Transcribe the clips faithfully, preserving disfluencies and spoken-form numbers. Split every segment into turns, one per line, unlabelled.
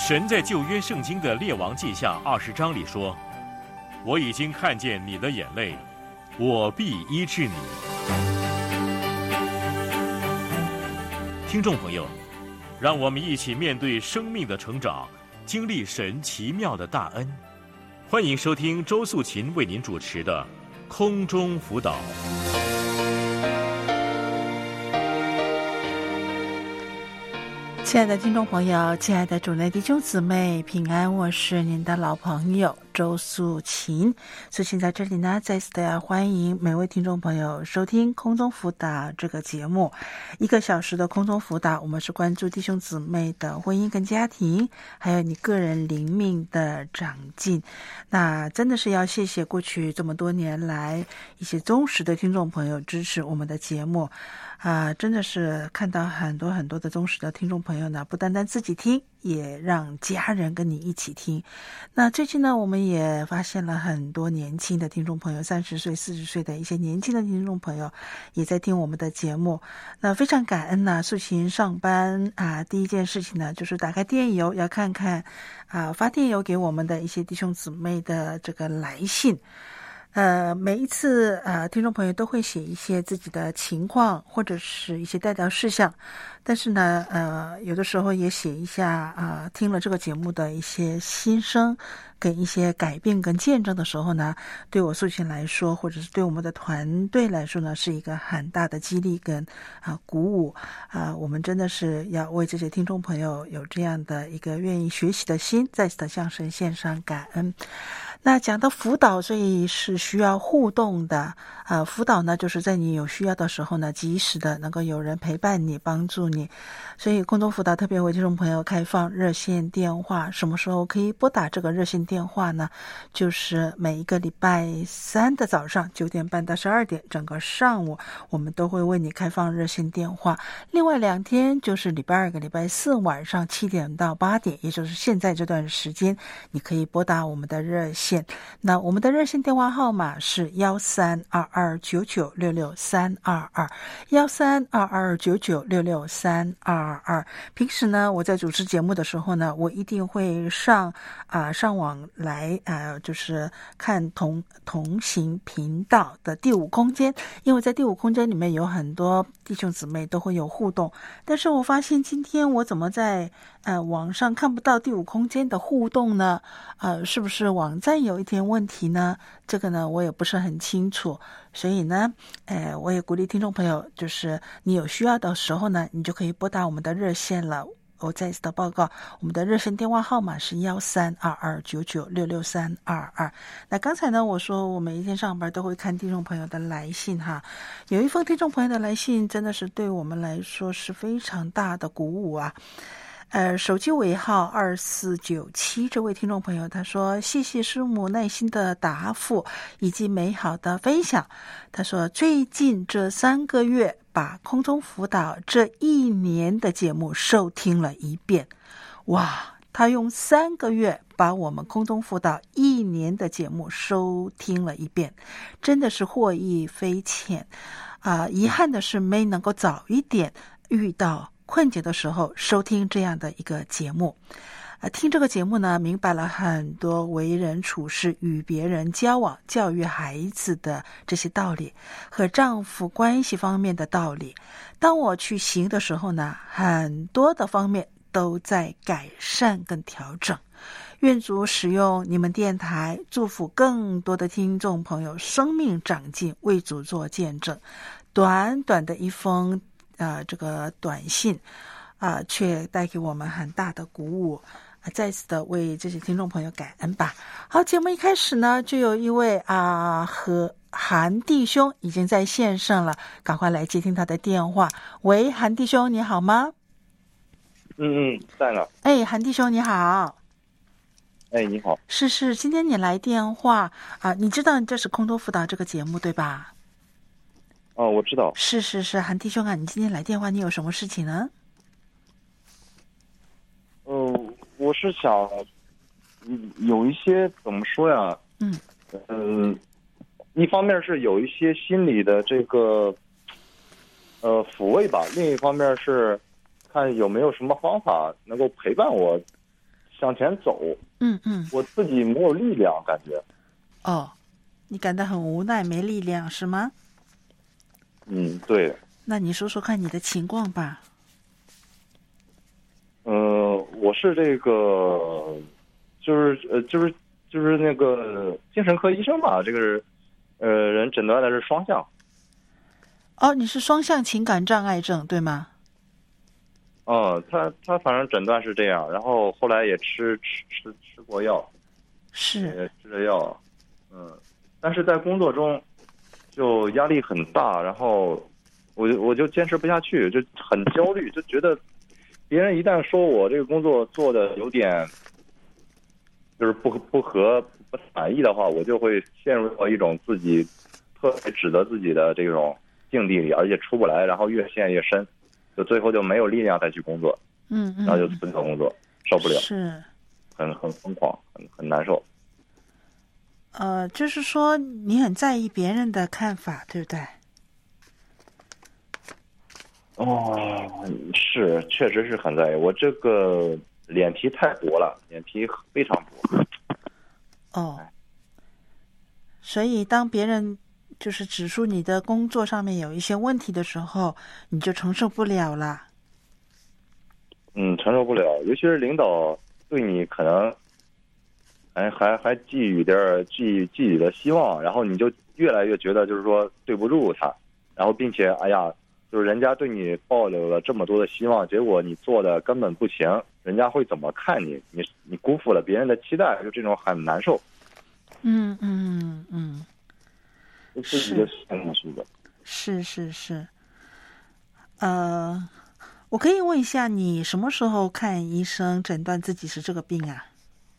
神在旧约圣经的列王记下二十章里说：“我已经看见你的眼泪，我必医治你。”听众朋友，让我们一起面对生命的成长，经历神奇妙的大恩。欢迎收听周素琴为您主持的空中辅导。
亲爱的听众朋友，亲爱的主内弟兄姊妹，平安！我是您的老朋友周素琴。素琴在这里呢，再次的要欢迎每位听众朋友收听空中辅导这个节目。一个小时的空中辅导，我们是关注弟兄姊妹的婚姻跟家庭，还有你个人灵命的长进。那真的是要谢谢过去这么多年来一些忠实的听众朋友支持我们的节目。啊，真的是看到很多很多的忠实的听众朋友呢，不单单自己听，也让家人跟你一起听。那最近呢，我们也发现了很多年轻的听众朋友，三十岁、四十岁的一些年轻的听众朋友也在听我们的节目。那非常感恩呢，素琴上班啊，第一件事情呢，就是打开电邮，要看看啊发电邮给我们的一些弟兄姊妹的这个来信。呃，每一次呃，听众朋友都会写一些自己的情况，或者是一些带到事项，但是呢，呃，有的时候也写一下啊、呃，听了这个节目的一些心声，跟一些改变跟见证的时候呢，对我素琴来说，或者是对我们的团队来说呢，是一个很大的激励跟啊、呃、鼓舞啊、呃，我们真的是要为这些听众朋友有这样的一个愿意学习的心，再次的向神献上感恩。那讲到辅导，所以是需要互动的。呃，辅导呢，就是在你有需要的时候呢，及时的能够有人陪伴你、帮助你。所以空中辅导特别为听众朋友开放热线电话，什么时候可以拨打这个热线电话呢？就是每一个礼拜三的早上九点半到十二点，整个上午我们都会为你开放热线电话。另外两天就是礼拜二跟礼拜四晚上七点到八点，也就是现在这段时间，你可以拨打我们的热线。那我们的热线电话号码是幺三二二九九六六三二二，幺三二二九九六六三二二。平时呢，我在主持节目的时候呢，我一定会上啊、呃、上网来啊、呃，就是看同同行频道的第五空间，因为在第五空间里面有很多弟兄姊妹都会有互动，但是我发现今天我怎么在呃网上看不到第五空间的互动呢？呃，是不是网站有一点问题呢？这个呢，我也不是很清楚。所以呢，呃，我也鼓励听众朋友，就是你有需要的时候呢，你就可以拨打我们的热线了。我再一次的报告，我们的热线电话号码是幺三二二九九六六三二二。那刚才呢，我说我每一天上班都会看听众朋友的来信哈，有一封听众朋友的来信，真的是对我们来说是非常大的鼓舞啊。呃，手机尾号二四九七，这位听众朋友他说：“谢谢师母耐心的答复以及美好的分享。”他说：“最近这三个月，把空中辅导这一年的节目收听了一遍。哇，他用三个月把我们空中辅导一年的节目收听了一遍，真的是获益匪浅啊、呃！遗憾的是没能够早一点遇到困境的时候收听这样的一个节目。呃，听这个节目呢，明白了很多为人处事、与别人交往、教育孩子的这些道理，和丈夫关系方面的道理。当我去行的时候呢，很多的方面都在改善跟调整。愿主使用你们电台，祝福更多的听众朋友生命长进，为主做见证。短短的一封呃，这个短信啊、呃，却带给我们很大的鼓舞。再次的为这些听众朋友感恩吧。好，节目一开始呢，就有一位啊和韩弟兄已经在线上了，赶快来接听他的电话。喂，韩弟兄，你好吗？
嗯嗯，在呢。
哎，韩弟兄你好。
哎，你好。
是是，今天你来电话啊、呃，你知道这是空中辅导这个节目对吧？
哦，我知道。
是是是，韩弟兄啊，你今天来电话，你有什么事情呢？
呃，我是想，嗯，有一些怎么说呀？
嗯。
嗯、呃，一方面是有一些心理的这个，呃，抚慰吧；另一方面是看有没有什么方法能够陪伴我向前走，
嗯嗯，
我自己没有力量，感觉。
哦，你感到很无奈，没力量是吗？
嗯，对。
那你说说看你的情况吧。
嗯、呃，我是这个，就是呃，就是就是那个精神科医生吧，这个是呃人诊断的是双向。
哦，你是双向情感障碍症对吗？
嗯，他他反正诊断是这样，然后后来也吃吃吃吃过药，
是
也吃了药，嗯，但是在工作中就压力很大，然后我就我就坚持不下去，就很焦虑，就觉得别人一旦说我这个工作做的有点就是不不合不满意的话，我就会陷入到一种自己特别指责自己的这种境地里，而且出不来，然后越陷越深。就最后就没有力量再去工作，
嗯嗯，
然后就辞掉工作，受不了，
是，
很很疯狂，很很难受。
呃，就是说你很在意别人的看法，对不对？
哦，是，确实是很在意。我这个脸皮太薄了，脸皮非常薄。
哦，所以当别人就是指出你的工作上面有一些问题的时候，你就承受不了了。
嗯，承受不了，尤其是领导对你可能还还还寄予点寄寄予的希望，然后你就越来越觉得就是说对不住他，然后并且哎呀，就是人家对你抱有了这么多的希望，结果你做的根本不行，人家会怎么看你？你你辜负了别人的期待，就这种很难受。
嗯嗯嗯。
自己就陷进去的。
是是是，呃，我可以问一下，你什么时候看医生诊断自己是这个病啊？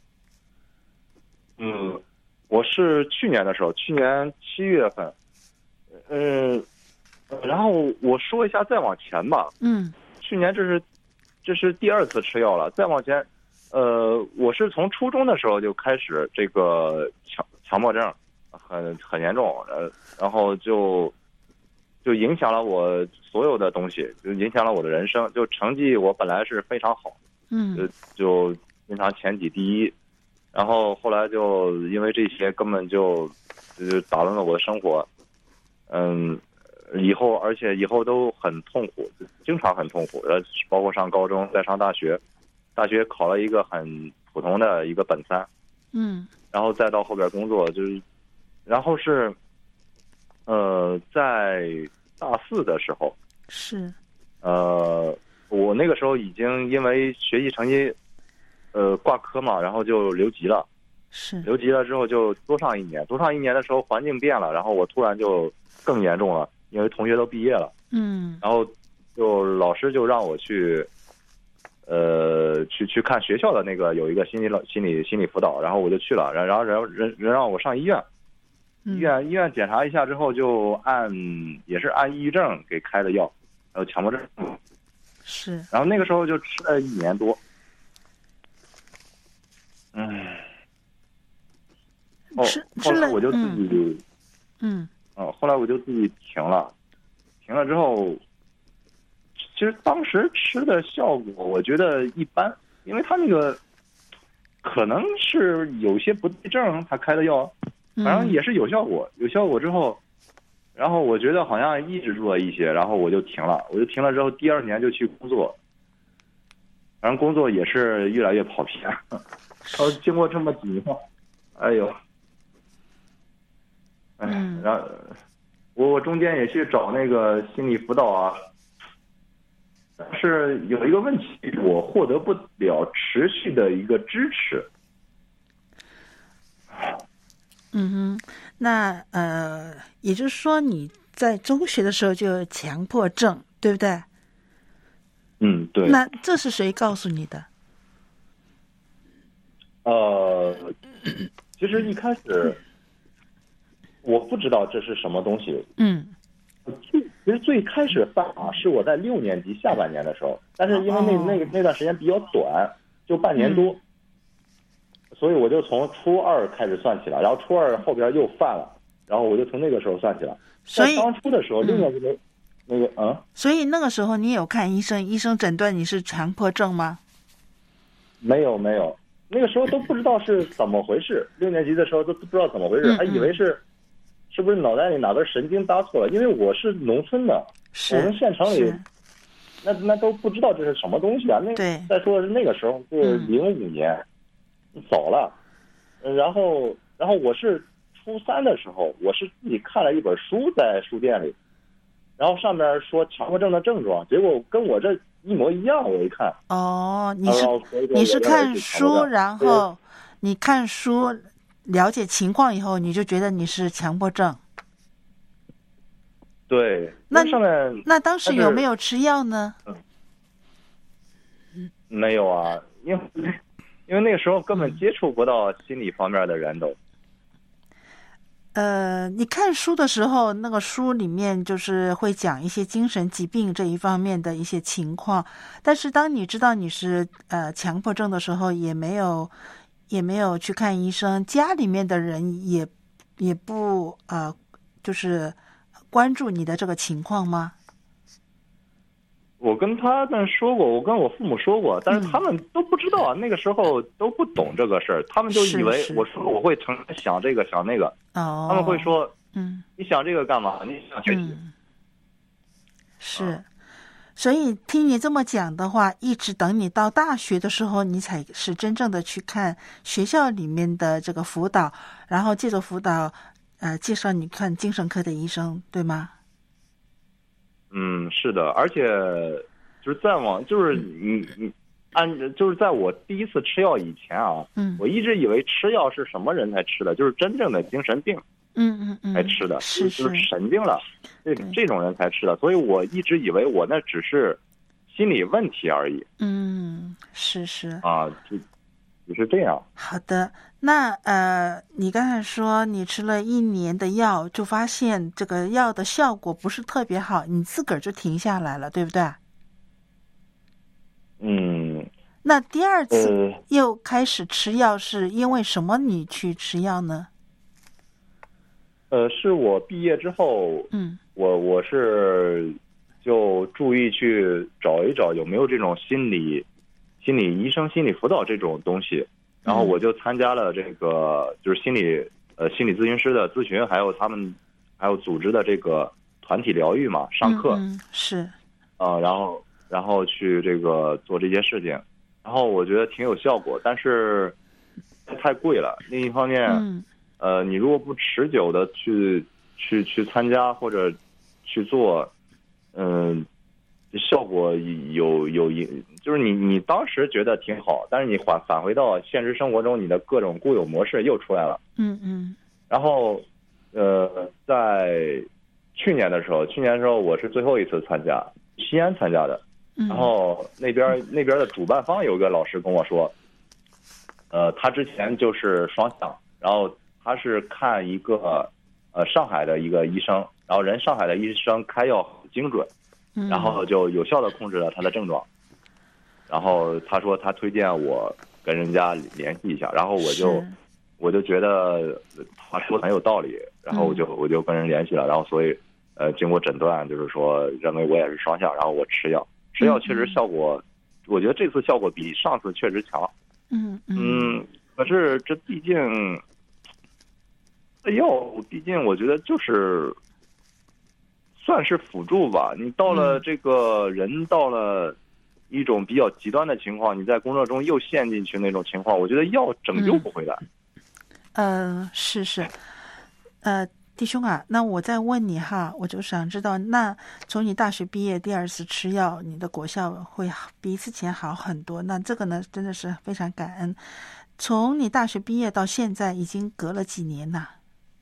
嗯，我是去年的时候，去年七月份，嗯，然后我说一下再往前吧。
嗯，
去年这是这是第二次吃药了，再往前，呃，我是从初中的时候就开始这个强强迫症。很很严重，呃，然后就就影响了我所有的东西，就影响了我的人生。就成绩我本来是非常好，
嗯，
就就经常前几第一，然后后来就因为这些根本就就打乱了我的生活，嗯，以后而且以后都很痛苦，经常很痛苦，呃，包括上高中再上大学，大学考了一个很普通的一个本三，
嗯，
然后再到后边工作就是。然后是，呃，在大四的时候，
是，
呃，我那个时候已经因为学习成绩，呃，挂科嘛，然后就留级了。
是，
留级了之后就多上一年，多上一年的时候环境变了，然后我突然就更严重了，因为同学都毕业了。
嗯，
然后就老师就让我去，呃，去去看学校的那个有一个心理老心理心理辅导，然后我就去了，然然后人人人让我上医院。医院医院检查一下之后，就按也是按抑郁症给开的药，还有强迫症。
是。
然后那个时候就吃了一年多。嗯。哦，后来我就自己，
嗯，
哦，后来我就自己停了，停了之后，其实当时吃的效果我觉得一般，因为他那个可能是有些不对症，他开的药。反正也是有效果，有效果之后，然后我觉得好像抑制住了一些，然后我就停了，我就停了之后，第二年就去工作，反正工作也是越来越跑偏，然后经过这么几年，哎呦，哎，然后我我中间也去找那个心理辅导啊，但是有一个问题，我获得不了持续的一个支持。
嗯哼，那呃，也就是说你在中学的时候就有强迫症，对不对？
嗯，对。
那这是谁告诉你的？
呃，其实一开始我不知道这是什么东西。
嗯。
最其实最开始犯法是我在六年级下半年的时候，但是因为那、哦、那个那段时间比较短，就半年多。嗯，所以我就从初二开始算起了，然后初二后边又犯了，然后我就从那个时候算起了。
所以
当初的时候，六年级的那个嗯，
所以那个时候你有看医生，医生诊断你是强迫症吗？
没有没有， 那个时候都不知道是怎么回事，六年级的时候都不知道怎么回事，
嗯嗯
还以为是是不是脑袋里哪根神经搭错了？因为我是农村的，
是
我们县城里
是
那那都不知道这是什么东西啊。那
对
再说是那个时候是零五年，早了。呃然后然后我是初三的时候，我是自己看了一本书在书店里，然后上面说强迫症的症状，结果跟我这一模一样。我一看，
哦，你是
然后所以说
你是
我认为
看
是强迫
书，
症
然后你看书了解情况以后，你就觉得你是强迫症。
对，
那
上面
那当时
但是
有没有吃药呢？
没有啊，因为因为那个时候根本接触不到心理方面的人都。
呃，你看书的时候，那个书里面就是会讲一些精神疾病这一方面的一些情况，但是当你知道你是呃强迫症的时候，也没有也没有去看医生，家里面的人也也不呃就是关注你的这个情况吗？
我跟他们说过，我跟我父母说过，但是他们都不知道啊，那个时候都不懂这个事儿，他们就以为
是是
我说我会成天想这个想那个，
哦，
他们会说，
嗯，
你想这个干嘛？你想学习？
嗯，是，所以听你这么讲的话，一直等你到大学的时候，你才是真正的去看学校里面的这个辅导，然后借着辅导，呃，介绍你看精神科的医生，对吗？
嗯，是的，而且就是再往就是你你按就是在我第一次吃药以前啊，
嗯，
我一直以为吃药是什么人才吃的，就是真正的精神病
嗯嗯嗯
才吃的，
是
就是神经了，这这种人才吃的，所以我一直以为我那只是心理问题而已。
嗯，是是
啊，就只是这样。
好的，那呃，你刚才说你吃了一年的药，就发现这个药的效果不是特别好，你自个儿就停下来了，对不对？
嗯。
那第二次
呃
又开始吃药，是因为什么你去吃药呢？
呃，是我毕业之后，
嗯，
我我是就注意去找一找有没有这种心理心理医生、心理辅导这种东西，然后我就参加了这个就是心理呃心理咨询师的咨询，还有他们还有组织的这个团体疗愈嘛，上课，
嗯嗯是
啊、呃，然后然后去这个做这些事情，然后我觉得挺有效果，但是太贵了。另一方面，
嗯
呃，你如果不持久的去去去参加或者去做，嗯、效果有有一就是你你当时觉得挺好，但是你返返回到现实生活中，你的各种固有模式又出来了。
嗯嗯
然后，呃，在去年的时候，去年的时候我是最后一次参加，西安参加的。
嗯，
然后那边那边的主办方有一个老师跟我说，呃，他之前就是双向，然后他是看一个呃上海的一个医生，然后人上海的医生开药很精准，
嗯
然后就有效的控制了他的症状。然后他说他推荐我跟人家联系一下，然后我就是我就觉得他说的很有道理，然后我就我就跟人联系了，然后所以呃经过诊断，就是说认为我也是双向，然后我吃药，吃药确实效果，我觉得这次效果比上次确实强。
嗯嗯
嗯，可是这毕竟这药，毕竟我觉得就是算是辅助吧。你到了这个人到了一种比较极端的情况，你在工作中又陷进去那种情况，我觉得药拯救不回来。
嗯、呃，是是，呃，弟兄啊，那我再问你哈，我就想知道，那从你大学毕业第二次吃药，你的果效会比之前好很多。那这个呢，真的是非常感恩。从你大学毕业到现在，已经隔了几年呐？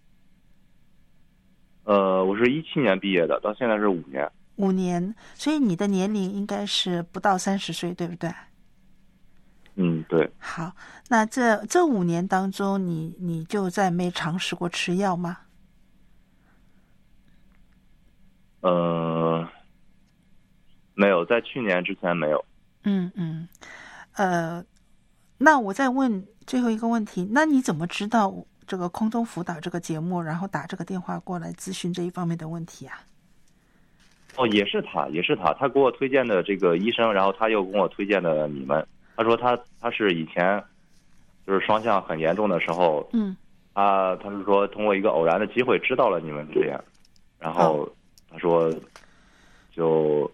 呃，我是一七年毕业的，到现在是五年。
五年，所以你的年龄应该是不到三十岁，对不对？
嗯，对。
好，那这这五年当中，你你就再没尝试过吃药吗？
呃，没有，在去年之前没有。
嗯嗯，呃，那我再问最后一个问题，那你怎么知道这个空中辅导这个节目，然后打这个电话过来咨询这一方面的问题啊？
哦，也是他，也是他，他给我推荐的这个医生，然后他又跟我推荐的你们。他说他他是以前就是双向很严重的时候，
嗯，
他他是说通过一个偶然的机会知道了你们这样，然后他说就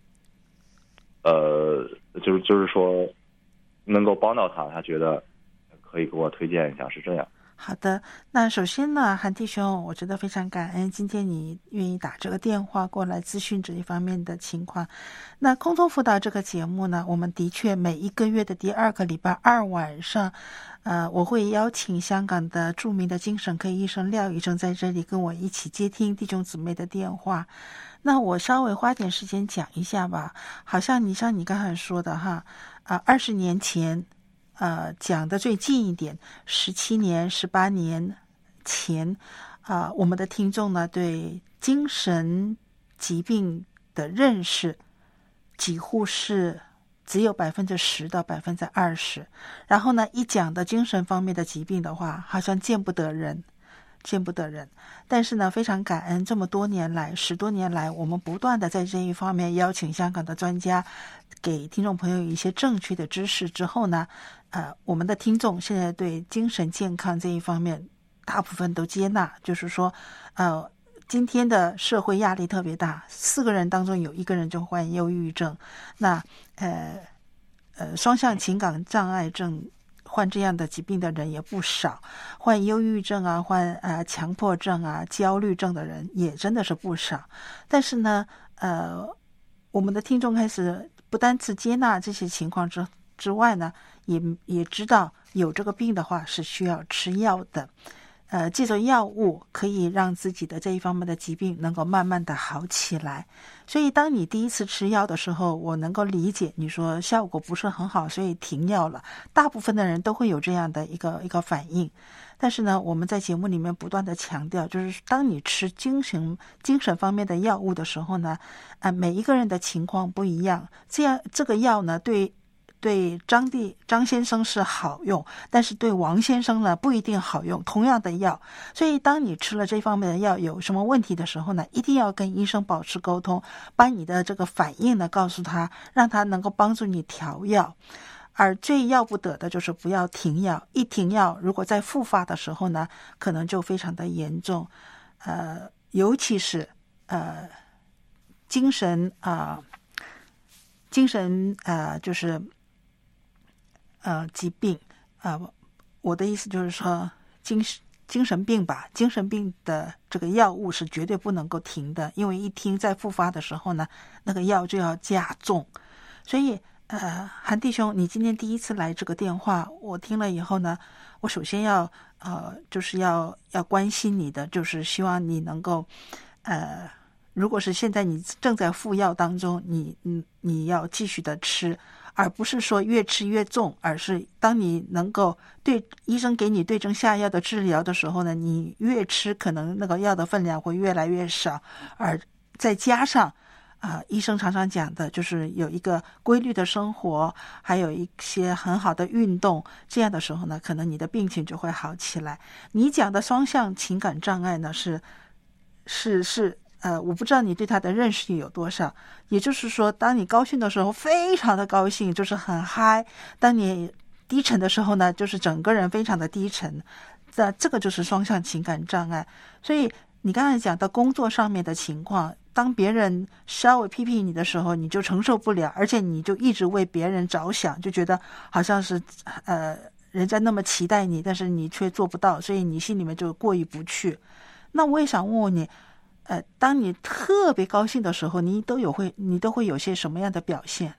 呃就是就是说能够帮到他，他觉得可以给我推荐一下，是这样。
好的，那首先呢，韩弟兄，我觉得非常感恩今天你愿意打这个电话过来咨询这一方面的情况。那空中辅导这个节目呢，我们的确每一个月的第二个礼拜二晚上，呃，我会邀请香港的著名的精神科医生廖医生在这里跟我一起接听弟兄姊妹的电话。那我稍微花点时间讲一下吧，好像你像你刚才说的哈，啊，二十年前。呃，讲的最近一点，十七年、十八年前，啊、呃，我们的听众呢对精神疾病的认识几乎是只有百分之十到百分之二十，然后呢，一讲的精神方面的疾病的话，好像见不得人。见不得人，但是呢，非常感恩这么多年来，十多年来，我们不断的在这一方面邀请香港的专家，给听众朋友一些正确的知识之后呢，呃，我们的听众现在对精神健康这一方面，大部分都接纳，就是说，呃，今天的社会压力特别大，四个人当中有一个人就患忧郁症，那呃呃，双向情感障碍症。患这样的疾病的人也不少，患忧郁症啊，患呃强迫症啊、焦虑症的人也真的是不少。但是呢，呃，我们的听众开始不单是接纳这些情况之之外呢，也也知道有这个病的话是需要吃药的。呃，借着药物可以让自己的这一方面的疾病能够慢慢的好起来。所以当你第一次吃药的时候，我能够理解你说效果不是很好，所以停药了。大部分的人都会有这样的一个一个反应。但是呢，我们在节目里面不断的强调，就是当你吃精神精神方面的药物的时候呢，呃，每一个人的情况不一样。这样这个药呢，对对张弟张先生是好用，但是对王先生呢不一定好用，同样的药。所以当你吃了这方面的药有什么问题的时候呢，一定要跟医生保持沟通，把你的这个反应呢告诉他，让他能够帮助你调药。而最要不得的就是不要停药，一停药如果在复发的时候呢，可能就非常的严重。呃，尤其是呃精神啊、呃、精神啊、呃、就是呃，疾病，呃，我的意思就是说，精精神病吧，精神病的这个药物是绝对不能够停的，因为一停在复发的时候呢，那个药就要加重。所以，呃，韩弟兄，你今天第一次来这个电话，我听了以后呢，我首先要呃，就是要要关心你的，就是希望你能够，呃，如果是现在你正在服药当中，你你你要继续的吃。而不是说越吃越重，而是当你能够对医生给你对症下药的治疗的时候呢，你越吃可能那个药的分量会越来越少，而再加上啊、呃，医生常常讲的就是有一个规律的生活，还有一些很好的运动，这样的时候呢，可能你的病情就会好起来。你讲的双向情感障碍呢，是是是。呃，我不知道你对他的认识有多少，也就是说，当你高兴的时候非常的高兴，就是很嗨；当你低沉的时候呢，就是整个人非常的低沉。这这个就是双向情感障碍。所以你刚才讲到工作上面的情况，当别人稍微批评你的时候，你就承受不了，而且你就一直为别人着想，就觉得好像是呃人家那么期待你，但是你却做不到，所以你心里面就过意不去。那我也想问问你。呃，当你特别高兴的时候，你都有会，你都会有些什么样的表现？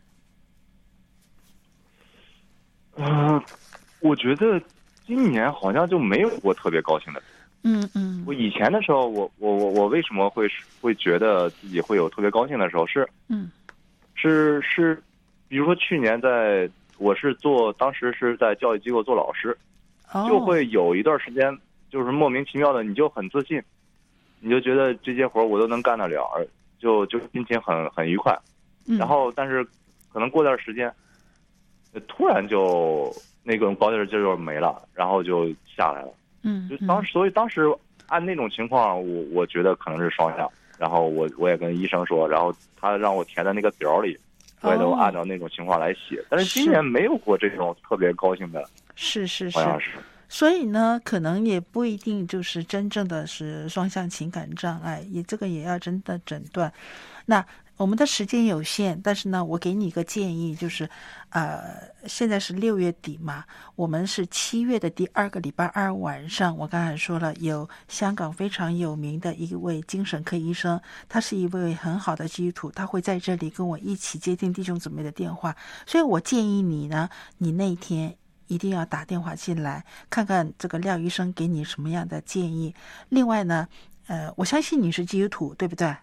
呃，我觉得今年好像就没有过特别高兴的。
嗯嗯。
我以前的时候，我我我我为什么会会觉得自己会有特别高兴的时候？是
嗯，
是是，比如说去年在，我是做当时是在教育机构做老师，
哦、
就会有一段时间就是莫名其妙的，你就很自信。你就觉得这些活我都能干得了，就就心情很很愉快。然后，但是可能过段时间，突然就那种高劲劲就没了，然后就下来了。
嗯，
就当时，所以当时按那种情况，我我觉得可能是双向。然后我我也跟医生说，然后他让我填在那个表里，我也都按照那种情况来写。但是今年没有过这种特别高兴的
是是是，
好像是。
所以呢，可能也不一定就是真正的是双向情感障碍，也这个也要真的诊断。那我们的时间有限，但是呢，我给你一个建议，就是呃，现在是六月底嘛，我们是七月的第二个礼拜二晚上，我刚才说了，有香港非常有名的一位精神科医生，他是一位很好的基督徒，他会在这里跟我一起接听弟兄姊妹的电话，所以我建议你呢，你那天一定要打电话进来，看看这个廖医生给你什么样的建议。另外呢，呃，我相信你是基督徒，对不对？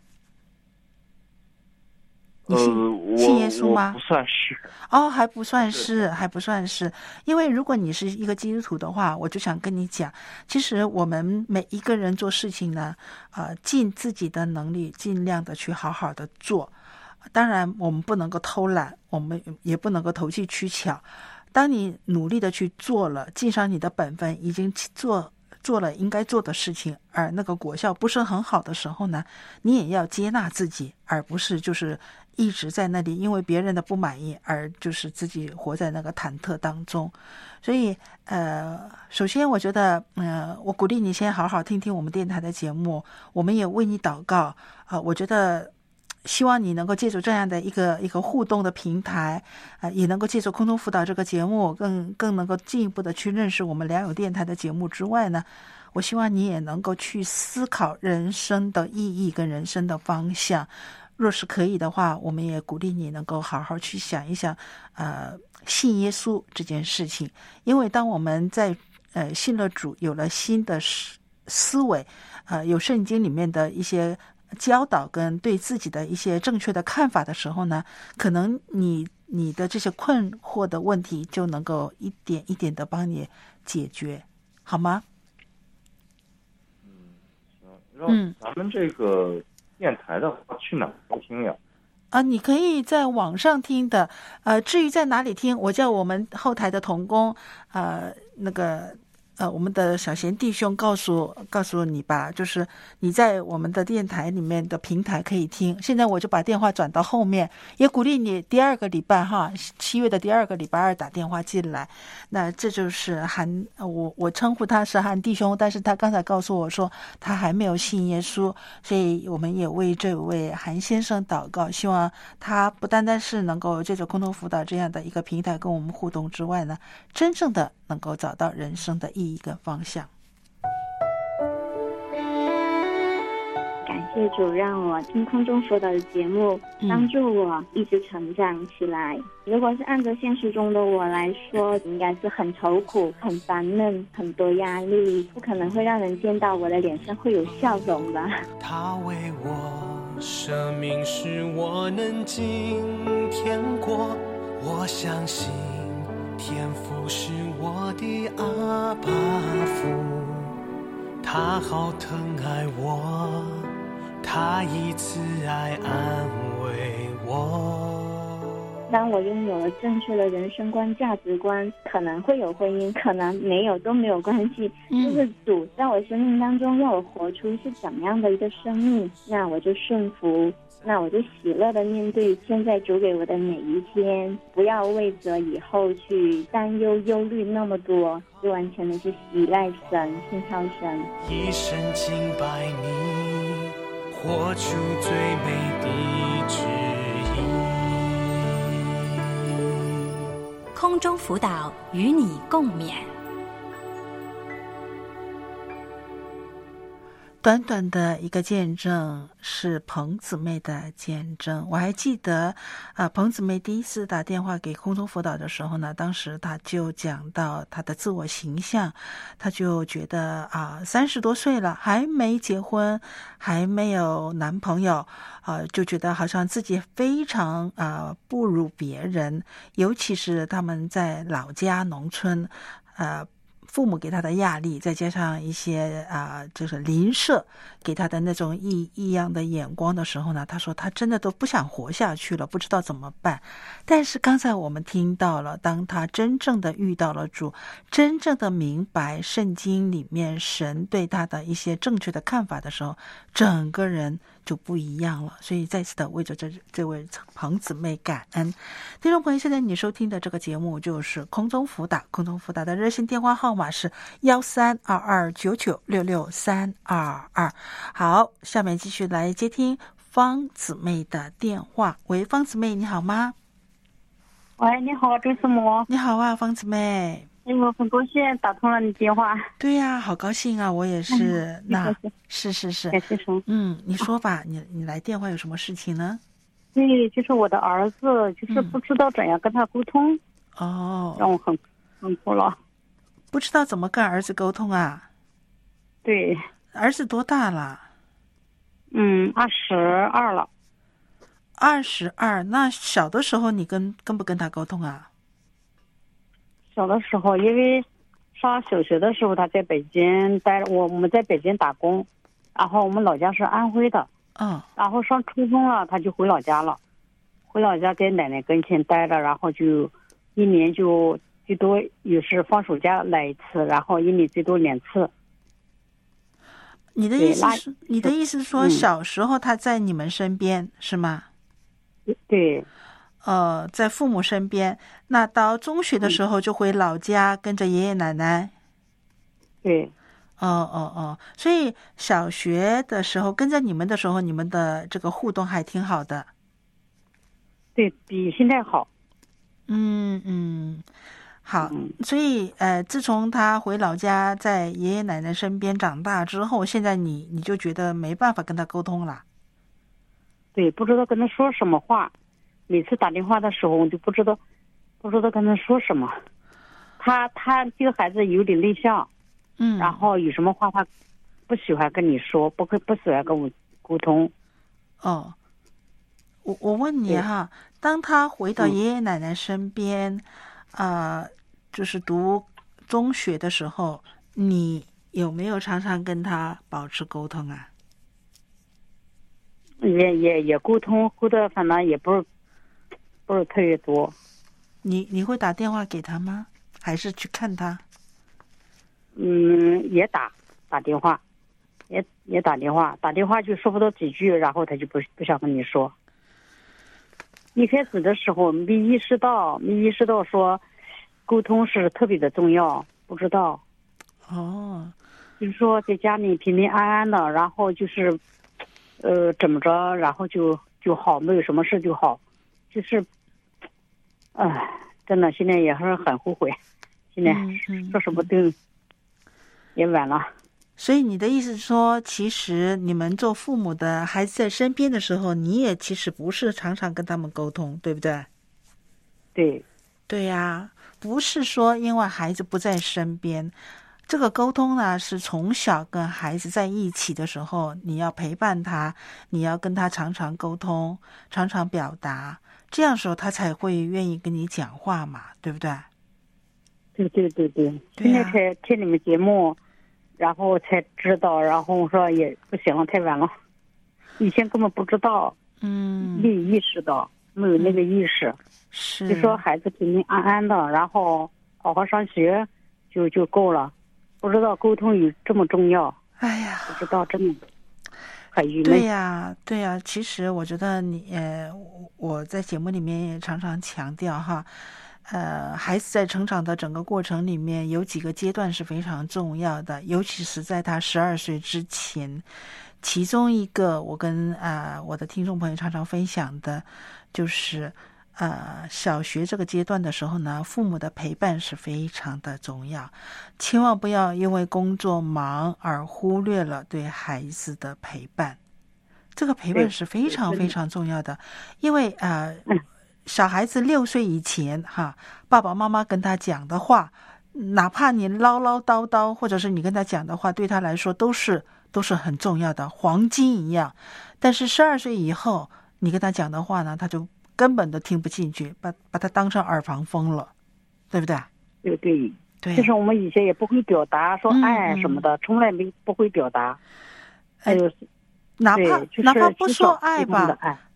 你信、
呃、
信耶稣吗？
不算是。
哦，还不算是，还不算是。因为如果你是一个基督徒的话，我就想跟你讲，其实我们每一个人做事情呢，呃，尽自己的能力，尽量的去好好的做。当然，我们不能够偷懒，我们也不能够投机取巧。当你努力的去做了，尽上你的本分，已经做做了应该做的事情，而那个果效不是很好的时候呢，你也要接纳自己，而不是就是一直在那里因为别人的不满意而就是自己活在那个忐忑当中。所以呃，首先我觉得呃，我鼓励你先好好听听我们电台的节目，我们也为你祷告啊、呃，我觉得希望你能够借助这样的一个一个互动的平台，呃，也能够借助空中辅导这个节目，更更能够进一步的去认识我们良友电台的节目之外呢，我希望你也能够去思考人生的意义跟人生的方向。若是可以的话，我们也鼓励你能够好好去想一想，呃，信耶稣这件事情。因为当我们在呃信了主，有了新的思维，呃，有圣经里面的一些教导跟对自己的一些正确的看法的时候呢，可能你你的这些困惑的问题就能够一点一点的帮你解决，好吗？
嗯，行。然后咱们这个电台的话，去哪儿听呀？
啊，你可以在网上听的。呃，至于在哪里听，我叫我们后台的同工，呃，那个。呃，我们的小贤弟兄告诉告诉你吧，就是你在我们的电台里面的平台可以听。现在我就把电话转到后面，也鼓励你第二个礼拜哈，七月的第二个礼拜二打电话进来。那这就是韩，我我称呼他是韩弟兄，但是他刚才告诉我说他还没有信耶稣，所以我们也为这位韩先生祷告，希望他不单单是能够借着空中辅导这样的一个平台跟我们互动之外呢，真正的能够找到人生的意义一个方向。
感谢主让我听空中辅导的节目，帮助我一直成长起来、嗯、如果是按照现实中的我来说，应该是很愁苦，很烦闷，很多压力，不可能会让人见到我的脸上会有笑容吧。
他为我舍命使我能今天过，我相信天父是我的阿爸父，他好疼爱我，他以慈爱安慰我。
当我拥有了正确的人生观价值观，可能会有婚姻，可能没有都没有关系，就是主在我生命当中要我活出是怎么样的一个生命，那我就顺服，那我就喜乐的面对现在主给我的每一天，不要为着以后去担忧忧虑那么多，就完全的是喜爱神，信靠神，
一生敬拜你，活出最美的旨意。
空中辅导与你共勉。
短短的一个见证是彭姊妹的见证。我还记得啊，彭姊妹第一次打电话给空中辅导的时候呢，当时她就讲到她的自我形象，她就觉得啊，三十多岁了还没结婚，还没有男朋友啊，就觉得好像自己非常啊不如别人，尤其是他们在老家农村啊。父母给他的压力，再加上一些啊、呃，就是邻舍给他的那种异异样的眼光的时候呢，他说他真的都不想活下去了，不知道怎么办。但是刚才我们听到了，当他真正的遇到了主，真正的明白圣经里面神对他的一些正确的看法的时候，整个人就不一样了。所以再次的为着这这位彭姊妹感恩。听众朋友，现在你收听的这个节目就是空中辅导，空中辅导的热线电话号码是幺三二二九九六六三二二。好，下面继续来接听方姊妹的电话。喂，方姊妹，你好吗？
喂，你好，周师母。
你好啊，方姊妹。
哎呦，很高兴打通了你电话。
对呀、啊，好高兴啊，我也是。嗯、那是是是，
感谢神。
嗯，你说吧，你你来电话有什么事情呢？
对，就是我的儿子，就是不知道怎样跟他沟通。
嗯、哦，
让我很很苦恼。
不知道怎么跟儿子沟通啊？
对。
儿子多大了？
嗯，二十二了。
二十二，那小的时候你跟跟不跟他沟通啊？
小的时候，因为上小学的时候他在北京待，我我们在北京打工，然后我们老家是安徽的。
嗯。
然后上初中了，他就回老家了，回老家在奶奶跟前待着，然后就一年就最多也是放暑假来一次，然后一年最多两次。
你的意思是，你的意思是说，小时候他在你们身边、嗯、是吗？
对。
呃，在父母身边。那到中学的时候就回老家、嗯、跟着爷爷奶奶。
对。
哦哦哦，所以小学的时候跟着你们的时候，你们的这个互动还挺好的。
对，比现在好。
嗯嗯。好，所以呃，自从他回老家，在爷爷奶奶身边长大之后，现在你你就觉得没办法跟他沟通了。
对，不知道跟他说什么话，每次打电话的时候，我就不知道不知道跟他说什么。他他这个孩子有点内向，
嗯，
然后有什么话他不喜欢跟你说，不不喜欢跟我沟通。
哦，我我问你哈，当他回到爷爷奶奶身边，啊、嗯。呃就是读中学的时候，你有没有常常跟他保持沟通啊？
也也也沟通，沟的反正也不是不是特别多。
你你会打电话给他吗？还是去看他？
嗯，也打打电话，也也打电话，打电话就说不到几句，然后他就不不想跟你说。一开始的时候没意识到，没意识到说。沟通是特别的重要，不知道。
哦，
就是说在家里平平安安的，然后就是，呃，怎么着，然后就就好，没有什么事就好，就是，哎、呃，真的现在也是很后悔，现在说什么都也晚了。
所以你的意思是说，其实你们做父母的，孩子在身边的时候，你也其实不是常常跟他们沟通，对不对？
对。
对呀、啊。不是说因为孩子不在身边，这个沟通呢是从小跟孩子在一起的时候，你要陪伴他，你要跟他常常沟通，常常表达，这样时候他才会愿意跟你讲话嘛，对不对？
对对对对，现在才听你们节目，然后才知道，然后我说也不行了，太晚了，以前根本不知道，
嗯，
没有意识到，没有那个意识。嗯
是，
就说孩子平平安安的，然后好好上学就就够了，不知道沟通有这么重要。
哎呀，
不知道真的很郁闷。
对呀，对呀。其实我觉得你呃，我在节目里面也常常强调哈，呃，孩子在成长的整个过程里面，有几个阶段是非常重要的，尤其是在他十二岁之前。其中一个，我跟啊、呃、我的听众朋友常常分享的，就是。呃，小学这个阶段的时候呢，父母的陪伴是非常的重要，千万不要因为工作忙而忽略了对孩子的陪伴。这个陪伴是非常非常重要的，因为呃，小孩子六岁以前哈，爸爸妈妈跟他讲的话，哪怕你唠唠叨叨，或者是你跟他讲的话，对他来说都是都是很重要的，黄金一样。但是十二岁以后，你跟他讲的话呢，他就根本都听不进去，把把它当成耳旁风了，对不对？
对对
对，
就是我们以前也不会表达说爱什么的，嗯、从来没不会表达。还有，
哪怕、就是、哪怕不说爱吧，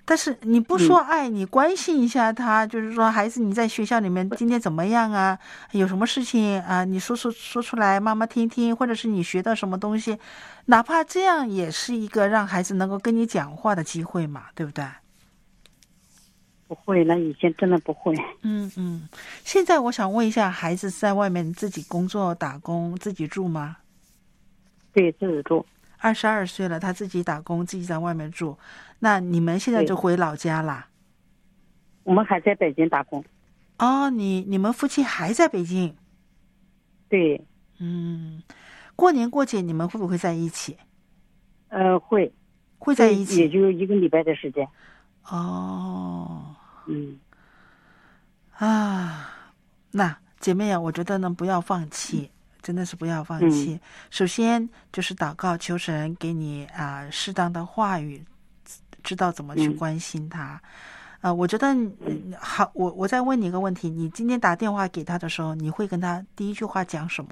但是你不说爱，你关心一下他，就是说孩子你在学校里面今天怎么样啊？有什么事情啊？你说说说出来，妈妈听听，或者是你学到什么东西，哪怕这样也是一个让孩子能够跟你讲话的机会嘛，对不对？
不会，那以前真的不会。
嗯嗯，现在我想问一下，孩子在外面自己工作打工，自己住吗？
对，自己住。
二十二岁了，他自己打工，自己在外面住。那你们现在就回老家啦？
我们还在北京打工。
哦，你你们夫妻还在北京？
对。
嗯，过年过节你们会不会在一起？
呃，会，
会在一起，
也就一个礼拜的时间。
哦，
嗯，
啊，那姐妹啊，我觉得呢，不要放弃。真的是不要放弃。嗯、首先就是祷告，求神给你啊、呃、适当的话语，知道怎么去关心他。嗯、呃，我觉得、嗯、好，我我再问你一个问题：你今天打电话给他的时候，你会跟他第一句话讲什么？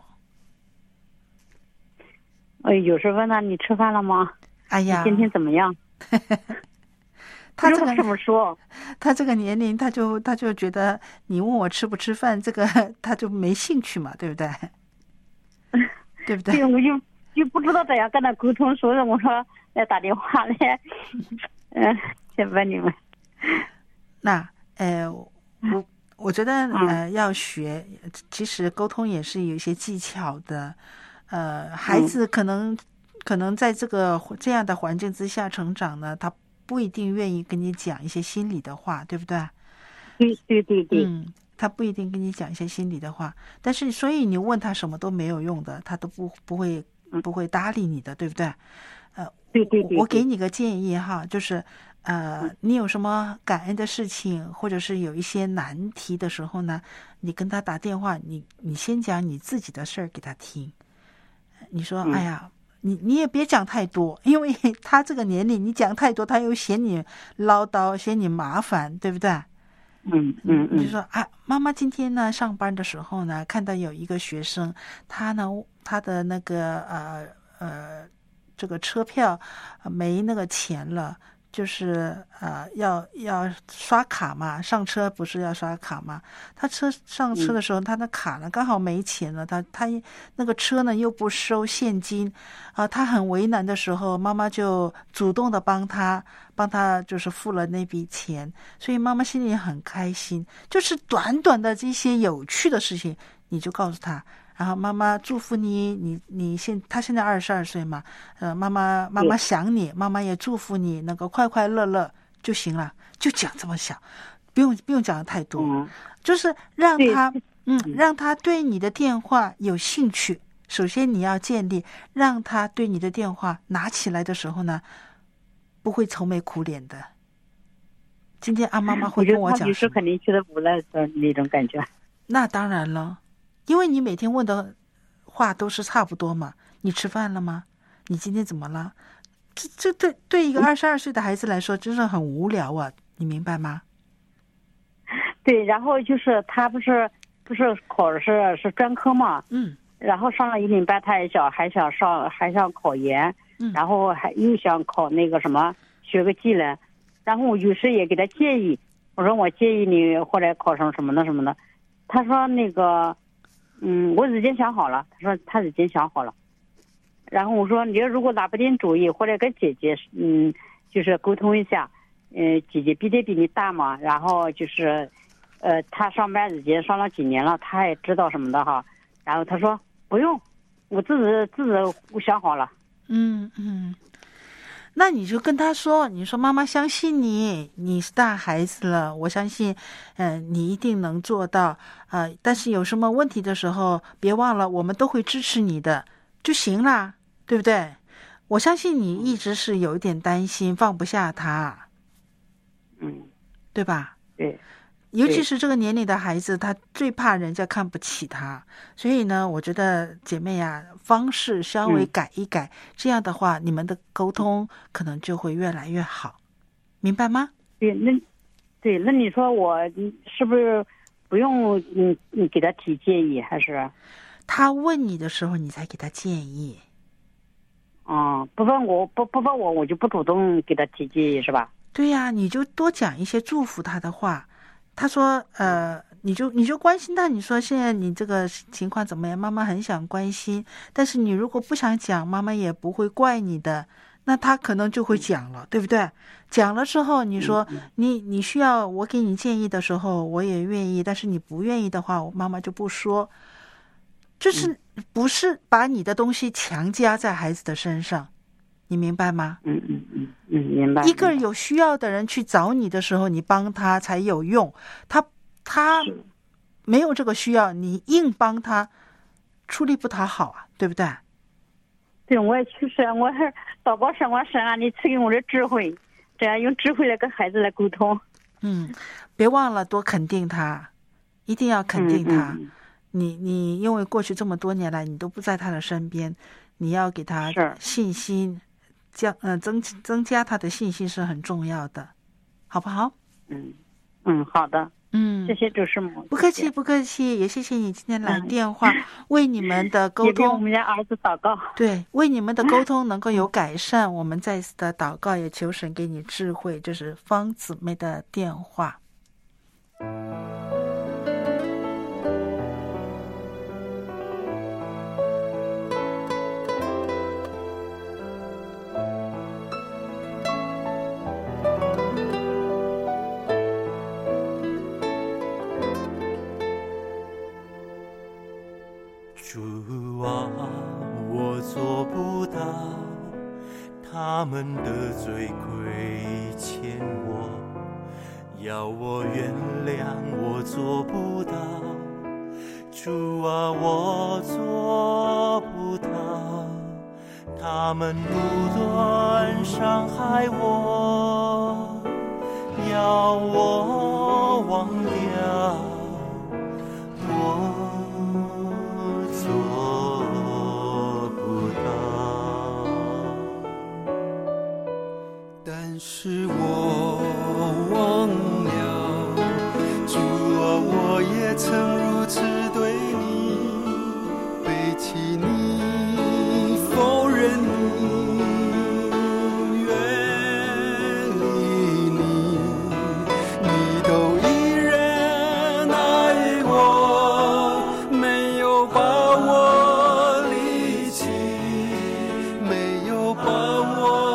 呃，有时问他你吃饭了吗？
哎呀，
你今天怎么样？
他这个
怎么说？
他这个年龄，他就他就觉得你问我吃不吃饭，这个他就没兴趣嘛，对不对？对不对？
对，我就就不知道怎样跟他沟通，所以我说来打电话来，嗯、呃，先问你们。
那呃，我我觉得呃要学，其实沟通也是有一些技巧的。呃，孩子可能、嗯、可能在这个这样的环境之下成长呢，他不一定愿意跟你讲一些心里的话，对不对？
对对对对。
嗯。他不一定跟你讲一些心里的话，但是所以你问他什么都没有用的，他都不不会不会搭理你的，对不对？呃，
对对 对, 对。
我给你个建议哈，就是呃，你有什么感恩的事情，或者是有一些难题的时候呢，你跟他打电话，你你先讲你自己的事儿给他听。你说，嗯、哎呀，你你也别讲太多，因为他这个年龄，你讲太多，他又嫌你唠叨，嫌你麻烦，对不对？
嗯嗯嗯，
你就说啊，妈妈今天呢上班的时候呢，看到有一个学生，他呢他的那个呃呃这个车票没那个钱了，就是呃要要刷卡嘛，上车不是要刷卡嘛？他车上车的时候，嗯、他的卡呢刚好没钱了，他他那个车呢又不收现金啊、呃，他很为难的时候，妈妈就主动的帮他。帮他就是付了那笔钱，所以妈妈心里很开心。就是短短的这些有趣的事情，你就告诉他，然后妈妈祝福你，你你现他现在二十二岁嘛，呃，妈妈妈妈想你，妈妈也祝福你能够快快乐乐就行了，就讲这么小，不用不用讲的太多，嗯、就是让他嗯让他对你的电话有兴趣。首先你要建立让他对你的电话拿起来的时候呢。不会愁眉苦脸的。今天阿妈妈会跟我讲，
你是肯定觉得无奈的那种感觉。
那当然了，因为你每天问的话都是差不多嘛。你吃饭了吗？你今天怎么了？这这对对一个二十二岁的孩子来说，真是很无聊啊！你明白吗？
对，然后就是他不是不是考试是专科嘛，
嗯，
然后上了一年半，他也想还想上还想考研。然后还又想考那个什么学个技能，然后我有时也给他建议，我说我建议你后来考上什么的什么的，他说那个嗯我已经想好了，他说他已经想好了，然后我说你如果拿不定主意或者跟姐姐嗯就是沟通一下，嗯、呃、姐姐毕竟比你大嘛，然后就是呃他上班已经上了几年了，他也知道什么的哈，然后他说不用，我自己自己想好了。
嗯嗯，那你就跟他说，你说妈妈相信你，你是大孩子了，我相信，嗯、呃，你一定能做到啊、呃。但是有什么问题的时候，别忘了我们都会支持你的，就行了，对不对？我相信你一直是有一点担心，放不下他，
嗯，
对吧？
对。
尤其是这个年龄的孩子，他最怕人家看不起他，所以呢，我觉得姐妹啊，方式稍微改一改，嗯、这样的话，你们的沟通可能就会越来越好，明白吗？
对，那对，那你说我是不是不用你你给他提建议，还是
他问你的时候你才给他建议？
嗯，不问我不不问我，我就不主动给他提建议，是吧？
对呀，你就多讲一些祝福他的话。他说呃你就你就关心他，你说现在你这个情况怎么样，妈妈很想关心，但是你如果不想讲，妈妈也不会怪你的，那他可能就会讲了，对不对？讲了之后你说你你需要我给你建议的时候我也愿意，但是你不愿意的话我妈妈就不说，就是不是把你的东西强加在孩子的身上，你明白吗？
嗯嗯嗯嗯，明白。
一个有需要的人去找你的时候，你帮他才有用。他他没有这个需要，你硬帮他，出力不讨好啊，对不对？
对，我也去说，我还祷告神啊神啊，你赐给我的智慧，这样用智慧来跟孩子来沟通。
嗯，别忘了多肯定他，一定要肯定他。
嗯嗯、
你你因为过去这么多年来，你都不在他的身边，你要给他信心。加呃增增加他的信心是很重要的，好不好？
嗯嗯，好的，嗯，谢谢周师母，
不客气不客气，也谢谢你今天来电话，嗯、为你们的沟通，
也为我们家儿子祷告，
对，为你们的沟通能够有改善，嗯、我们再次的祷告，也求神给你智慧。这是方姊妹的电话。
主啊，我做不到，他们得罪亏欠我，要我原谅我做不到。主啊，我做不到，他们不断伤害我，要我忘掉我是我忘了，主啊，我也曾如此对你背弃你，否认你，远离你，你都依然爱我，没有把我离弃，没有把我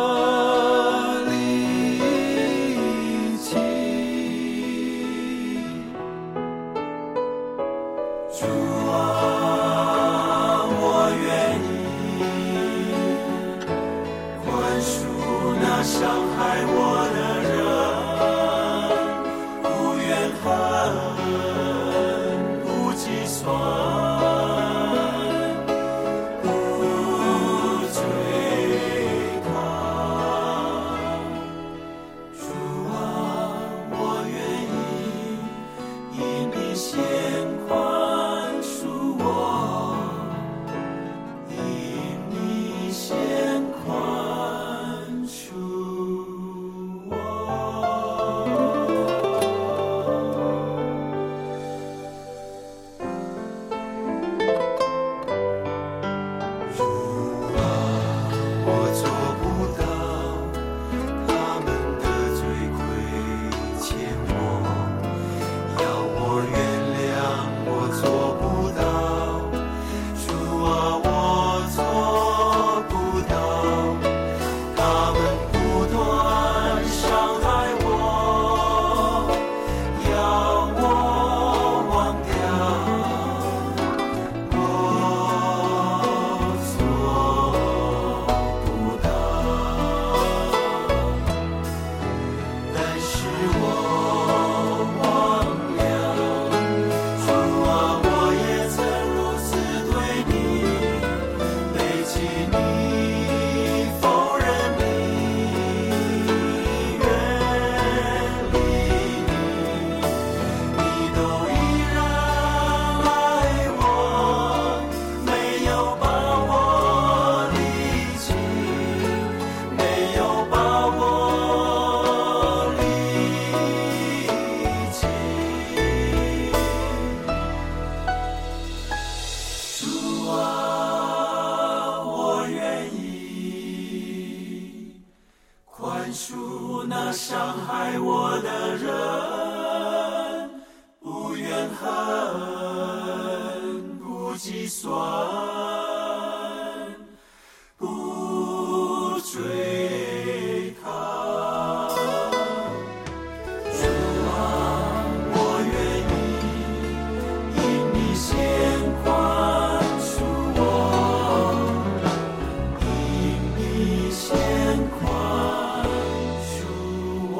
先宽恕。 爱我的人，不怨恨，不计算，不追讨。主啊，我愿意因你先宽恕我，因你先宽恕我。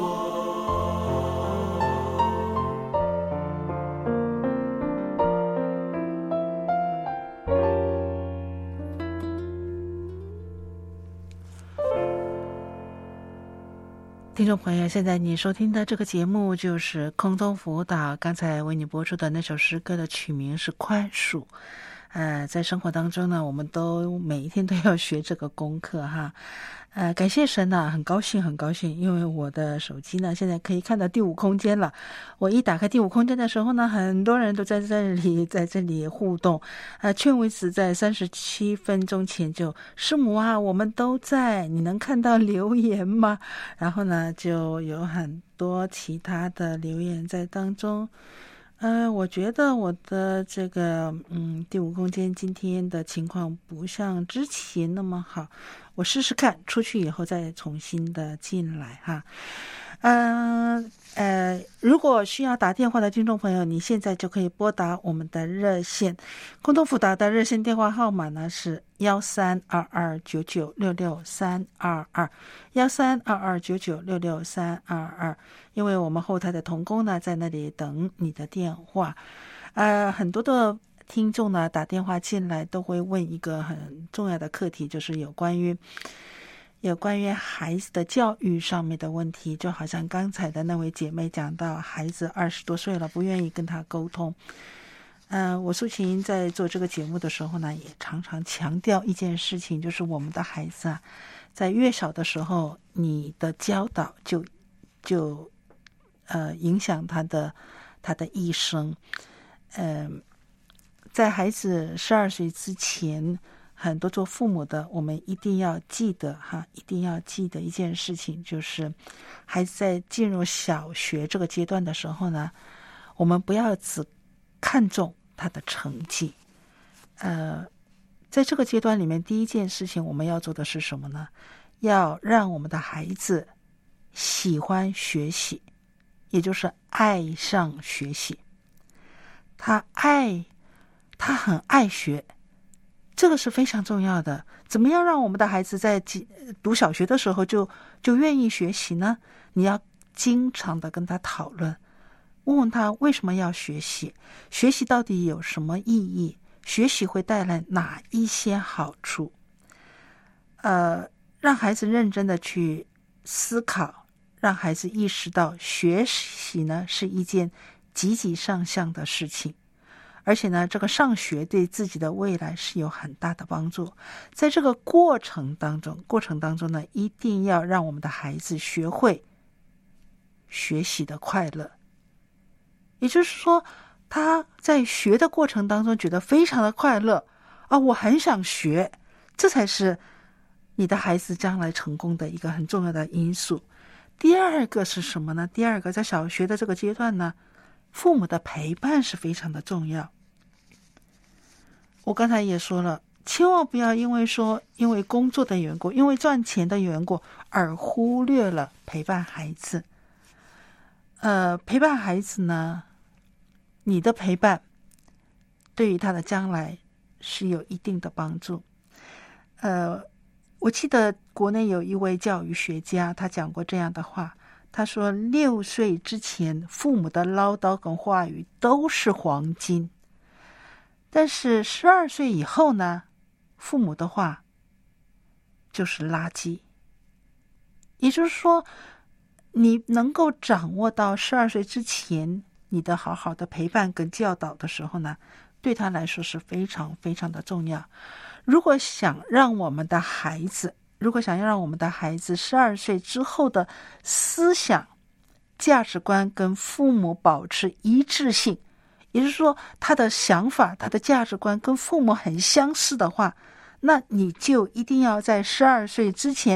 听众朋友，现在你收听的这个节目就是空中辅导，刚才为你播出的那首诗歌的曲名是宽恕。呃，在生活当中呢，我们都每一天都要学这个功课哈。呃，感谢神呐、啊，很高兴很高兴，因为我的手机呢现在可以看到第五空间了。我一打开第五空间的时候呢，很多人都在这里在这里互动。呃，劝维子在三十七分钟前就师母啊，我们都在，你能看到留言吗？然后呢，就有很多其他的留言在当中。呃，我觉得我的这个嗯第五空间今天的情况不像之前那么好，我试试看，出去以后再重新的进来哈。嗯 呃, 呃，如果需要打电话的听众朋友，你现在就可以拨打我们的热线，空中辅导的热线电话号码呢是幺三二二九九六六三二二幺三二二九九六六三二二，因为我们后台的同工呢在那里等你的电话。呃，很多的听众呢打电话进来都会问一个很重要的课题，就是有关于有关于孩子的教育上面的问题，就好像刚才的那位姐妹讲到，孩子二十多岁了，不愿意跟他沟通。嗯、呃，我素琴在做这个节目的时候呢，也常常强调一件事情，就是我们的孩子啊，在越小的时候，你的教导就就呃影响他的他的一生。嗯、呃，在孩子十二岁之前，很多做父母的，我们一定要记得哈，一定要记得一件事情，就是孩子在进入小学这个阶段的时候呢，我们不要只看重他的成绩。呃，在这个阶段里面，第一件事情我们要做的是什么呢？要让我们的孩子喜欢学习，也就是爱上学习。他爱，他很爱学。这个是非常重要的。怎么样让我们的孩子在读小学的时候就就愿意学习呢？你要经常的跟他讨论，问问他为什么要学习，学习到底有什么意义，学习会带来哪一些好处。呃，让孩子认真的去思考，让孩子意识到学习呢是一件积极上向的事情。而且呢，这个上学对自己的未来是有很大的帮助。在这个过程当中，过程当中呢，一定要让我们的孩子学会学习的快乐。也就是说，他在学的过程当中觉得非常的快乐啊，我很想学，这才是你的孩子将来成功的一个很重要的因素。第二个是什么呢？第二个，在小学的这个阶段呢，父母的陪伴是非常的重要。我刚才也说了，千万不要因为说因为工作的缘故，因为赚钱的缘故而忽略了陪伴孩子。呃，陪伴孩子呢，你的陪伴对于他的将来是有一定的帮助。呃，我记得国内有一位教育学家，他讲过这样的话，他说六岁之前父母的唠叨跟话语都是黄金，但是十二岁以后呢，父母的话就是垃圾。也就是说，你能够掌握到十二岁之前你的好好的陪伴跟教导的时候呢，对他来说是非常非常的重要。如果想让我们的孩子如果想要让我们的孩子十二岁之后的思想价值观跟父母保持一致性，也就是说他的想法他的价值观跟父母很相似的话，那你就一定要在十二岁之前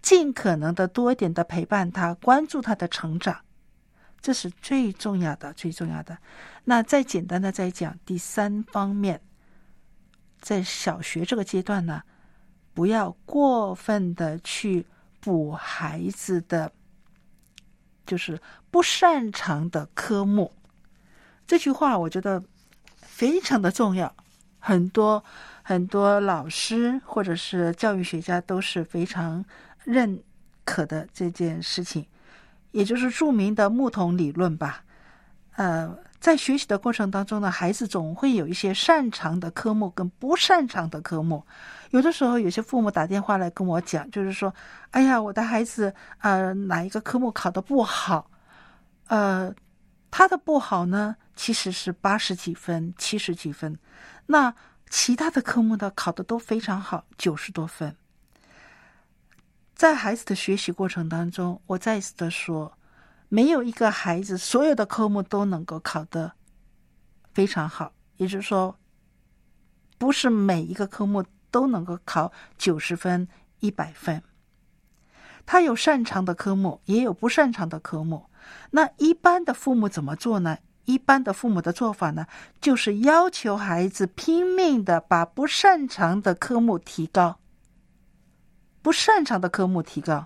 尽可能的多一点的陪伴他，关注他的成长，这是最重要的最重要的。那再简单的再讲第三方面，在小学这个阶段呢，不要过分的去补孩子的就是不擅长的科目。这句话我觉得非常的重要，很多很多老师或者是教育学家都是非常认可的这件事情，也就是著名的木桶理论吧。呃，在学习的过程当中呢，孩子总会有一些擅长的科目跟不擅长的科目。有的时候有些父母打电话来跟我讲，就是说，哎呀，我的孩子呃哪一个科目考得不好，呃他的不好呢其实是八十几分七十几分，那其他的科目呢考得都非常好，九十多分。在孩子的学习过程当中，我再一次的说，没有一个孩子所有的科目都能够考得非常好，也就是说不是每一个科目都能够考九十分一百分。他有擅长的科目，也有不擅长的科目。那一般的父母怎么做呢？一般的父母的做法呢，就是要求孩子拼命的把不擅长的科目提高，不擅长的科目提高。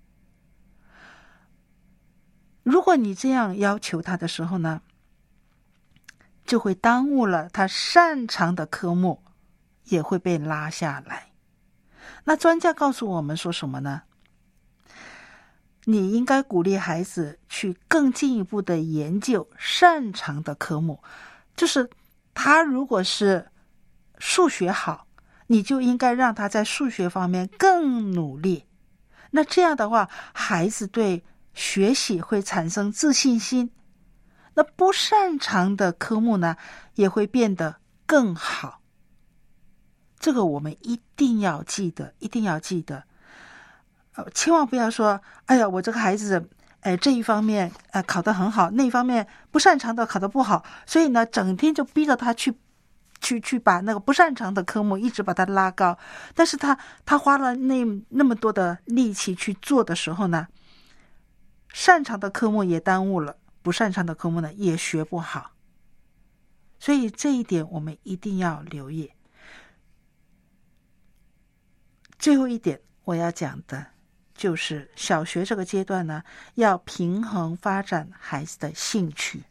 如果你这样要求他的时候呢，就会耽误了他擅长的科目，也会被拉下来。那专家告诉我们说什么呢？你应该鼓励孩子去更进一步的研究擅长的科目，就是他如果是数学好，你就应该让他在数学方面更努力。那这样的话，孩子对学习会产生自信心，那不擅长的科目呢，也会变得更好。这个我们一定要记得，一定要记得。千万不要说，哎呀，我这个孩子，哎，这一方面呃考得很好，那一方面不擅长的考得不好，所以呢，整天就逼着他去，去去把那个不擅长的科目一直把他拉高。但是他他花了那那么多的力气去做的时候呢，擅长的科目也耽误了，不擅长的科目呢也学不好。所以这一点我们一定要留意。最后一点我要讲的就是小学这个阶段呢，要平衡发展孩子的兴趣。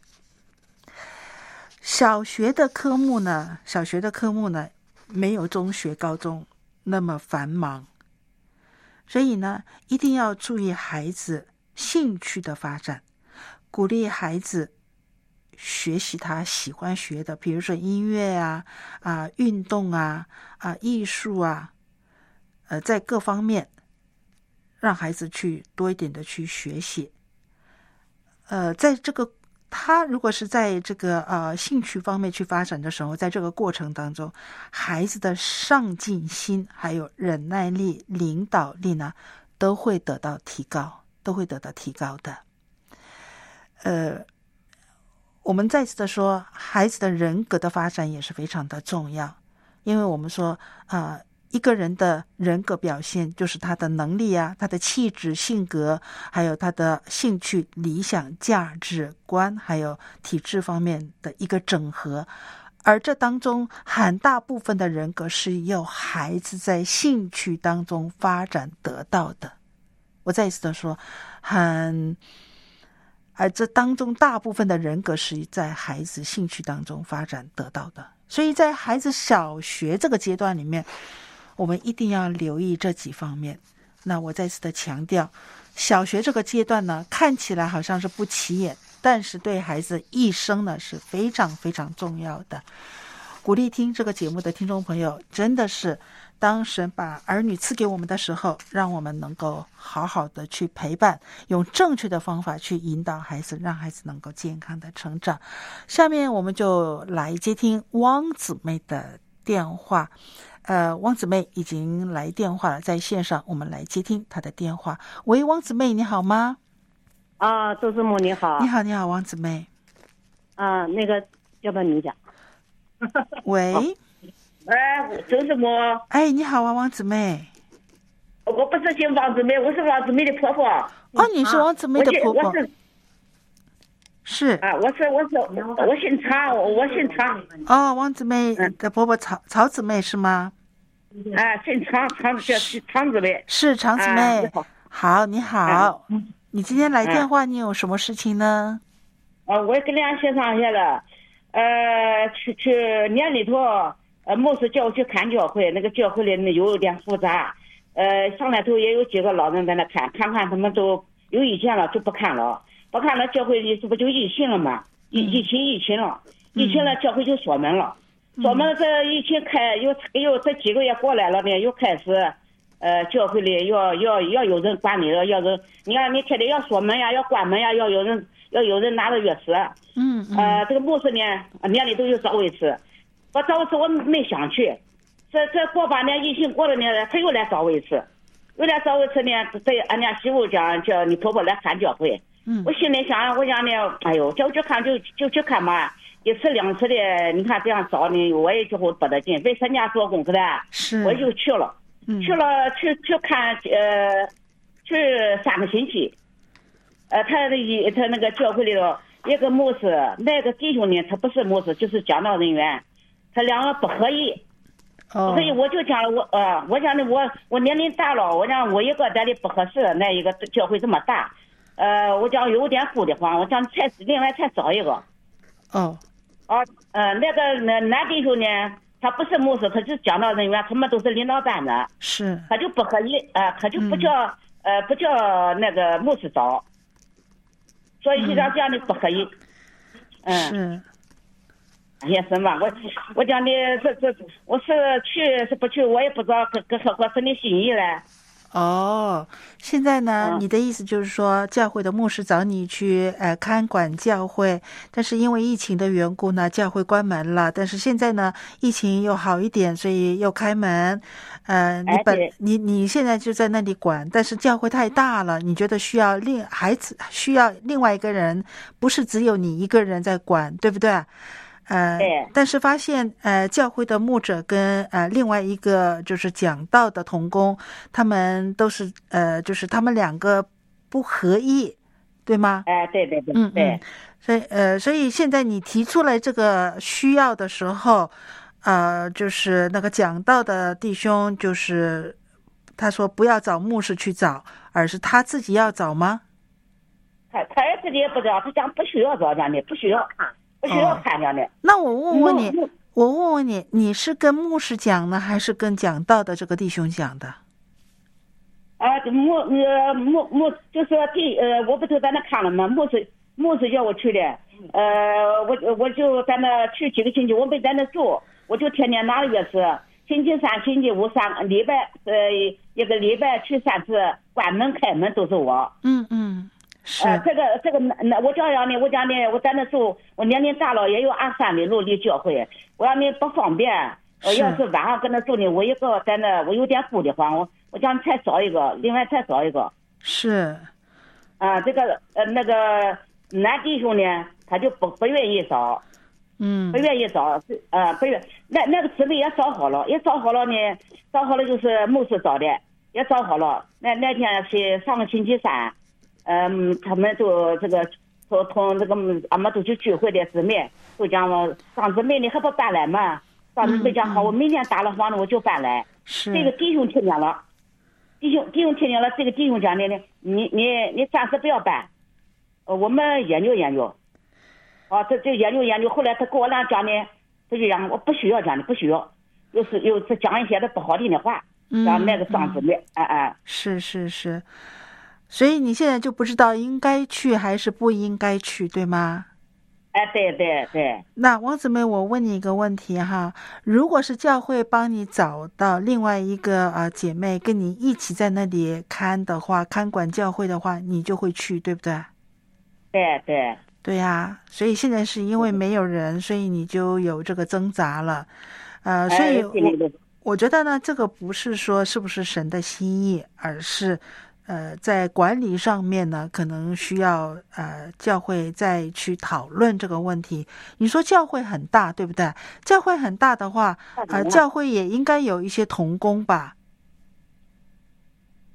小学的科目呢，小学的科目呢，没有中学、高中那么繁忙，所以呢，一定要注意孩子兴趣的发展，鼓励孩子学习他喜欢学的，比如说音乐啊、啊运动啊、啊艺术啊，呃，在各方面。让孩子去多一点的去学习，呃，在这个他如果是在这个呃兴趣方面去发展的时候，在这个过程当中，孩子的上进心、还有忍耐力、领导力呢，都会得到提高，都会得到提高的。呃，我们再次的说，孩子的人格的发展也是非常的重要，因为我们说啊。呃一个人的人格表现就是他的能力啊，他的气质、性格，还有他的兴趣、理想、价值观，还有体制方面的一个整合。而这当中很大部分的人格是由孩子在兴趣当中发展得到的。我再一次的说，很而这当中大部分的人格是在孩子兴趣当中发展得到的。所以在孩子小学这个阶段里面，我们一定要留意这几方面。那我再次的强调，小学这个阶段呢，看起来好像是不起眼，但是对孩子一生呢是非常非常重要的。鼓励听这个节目的听众朋友，真的是当神把儿女赐给我们的时候，让我们能够好好的去陪伴，用正确的方法去引导孩子，让孩子能够健康的成长。下面我们就来接听汪姊妹的电话。呃，汪姊妹已经来电话了，在线上，我们来接听她的电话。喂，汪姊妹，你好吗？
啊，周师母你好。
你好，你好，汪姊妹。
啊，那个，要不要你讲？
喂。
哎，周师母。
哎，你好啊，汪姊妹。
我不是姓王姊妹，我是王姊妹的婆婆。
哦，你是王姊妹的婆婆。
我是
是
啊，我是我是我姓常，我姓常。
哦，王姊妹的婆婆曹曹姊妹是吗？
啊，姓常，常叫常姊妹。
是常姊妹。啊、好，你好、啊，你今天来电话，你有什么事情呢？
啊，我跟两协商去了，呃，去去年里头，呃，牧师叫我去看教会，那个教会里有点复杂，呃，上来头也有几个老人在那看，看看他们都有意见了，就不看了，不看了，教会里这不就疫情了吗？疫疫情疫情了，疫情了，教会就锁门了，锁门了，这疫情开又又这几个月过来了呢，又开始。呃，教会里要要要有人管理了，要人，你看你天天要锁门呀，要关门呀，要有人要有人拿着钥匙。
嗯嗯。
呃，这个牧师呢，年里都有找我一次，我找一次我没想去，这这过八年疫情过了呢，他又来找我一次，又来找我一次呢，对俺家媳妇讲叫你婆婆来看教会。
嗯。
我心里想，我讲呢，哎呦，叫我去看就就去看嘛，一次两次的，你看这样找呢，我也就会不得劲，为人家做工是吧？
是。
我就去了。去了去去看呃，去三个星期，呃，他的一他那个教会里头一个牧师，那个弟兄呢，他不是牧师，就是讲道人员，他两个不合意，
哦，
所以我就讲了我呃，我讲的我我年龄大了，我讲我一个咱的不合适，那一个教会这么大，呃，我讲有点顾得慌，我讲再另外再找一个，
哦，
啊呃那个男男弟兄呢。他不是牧师，他是讲道人员，他们都是领导班的，
是，
他就不合意，啊、呃，他就不叫、嗯、呃不叫那个牧师找，所以就像这样的不合意，嗯，
是，
哎呀，什么，我我讲的这这，我是去是不去，我也不知道跟跟合合适你心意嘞。
哦，现在呢、嗯，你的意思就是说，教会的牧师找你去呃看管教会，但是因为疫情的缘故呢，教会关门了。但是现在呢，疫情又好一点，所以又开门。呃，你本、哎、你你现在就在那里管，但是教会太大了，你觉得需要另孩子需要另外一个人，不是只有你一个人在管，对不对？呃，但是发现呃，教会的牧者跟呃另外一个就是讲道的同工，他们都是呃，就是他们两个不合意，对吗？
哎，对对对，
嗯嗯，所以呃，所以现在你提出来这个需要的时候，呃，就是那个讲道的弟兄，就是他说不要找牧师去找，而是他自己要找吗？
他他也自己也不找，他讲不需要找讲的，不需要看。不需要看见的、哦。
那我问问你，我问问你，你是跟牧师讲呢，还是跟讲道的这个弟兄讲的？
啊，牧呃牧牧就是弟呃，我不是在那看了吗？牧师牧师叫我去的，呃，我我就在那去几个星期，我没在那住，我就天天拿着钥匙，星期三、星期五三礼拜呃一个礼拜去三次，关门开门都是我。
嗯嗯。是、
呃，这个这个那我这样呢，我讲呢，我在那住，我年龄大了，也有二三里路离教会，我要你不方便，我要是晚上跟那住呢，我一个在那，我有点顾得慌，我我讲再找一个，另外再找一个。
是，
啊、呃，这个呃那个男弟兄呢，他就不不愿意找，
嗯，
不愿意找，呃，不愿那那个姊妹也找好了，也找好了呢，找好了就是牧师找的，也找好了，那那天是上个星期三。嗯，他们就这个同同这个俺们都去聚会的姊妹都讲了，张姊妹你还不搬来嘛？张姊妹讲好，我明天打了房子我就搬来。
是
这个弟兄听见了，弟兄弟兄听见了，这个弟兄讲的呢，你你你暂时不要搬，呃，我们研究研究。啊，这这研究研究，后来他跟我俩讲呢，他就讲我不需要讲的，不需要，又是又是讲一些的不好听的话，讲那个张姊妹，哎哎，
是是是。所以你现在就不知道应该去还是不应该去，对吗？
哎，对对对。
那王姊妹，我问你一个问题哈，如果是教会帮你找到另外一个呃姐妹跟你一起在那里看的话，看管教会的话，你就会去，对不对？
对对。
对呀、啊，所以现在是因为没有人，所以你就有这个挣扎了，呃，所以我我觉得呢，这个不是说是不是神的心意，而是。呃，在管理上面呢，可能需要呃教会再去讨论这个问题。你说教会很大，对不对？教会很大的话，呃，教会也应该有一些同工吧？